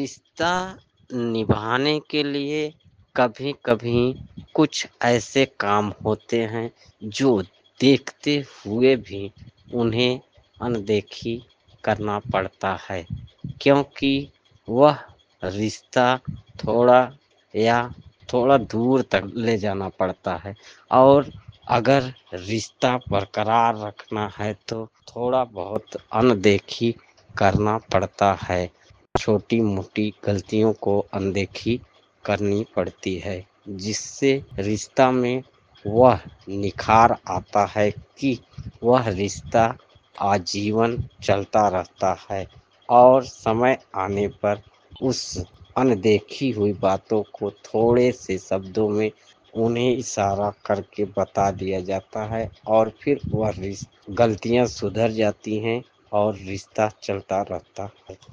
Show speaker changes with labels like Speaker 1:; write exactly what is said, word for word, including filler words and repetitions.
Speaker 1: रिश्ता निभाने के लिए कभी-कभी कुछ ऐसे काम होते हैं जो देखते हुए भी उन्हें अनदेखी करना पड़ता है क्योंकि वह रिश्ता थोड़ा या थोड़ा दूर तक ले जाना पड़ता है और अगर रिश्ता बरकरार रखना है तो थोड़ा बहुत अनदेखी करना पड़ता है। छोटी-मोटी गलतियों को अनदेखी करनी पड़ती है, जिससे रिश्ता में वह निखार आता है कि वह रिश्ता आजीवन चलता रहता है और समय आने पर उस अनदेखी हुई बातों को थोड़े से शब्दों में उन्हें इशारा करके बता दिया जाता है और फिर वह रिस गलतियाँ सुधर जाती हैं और रिश्ता चलता रहता है।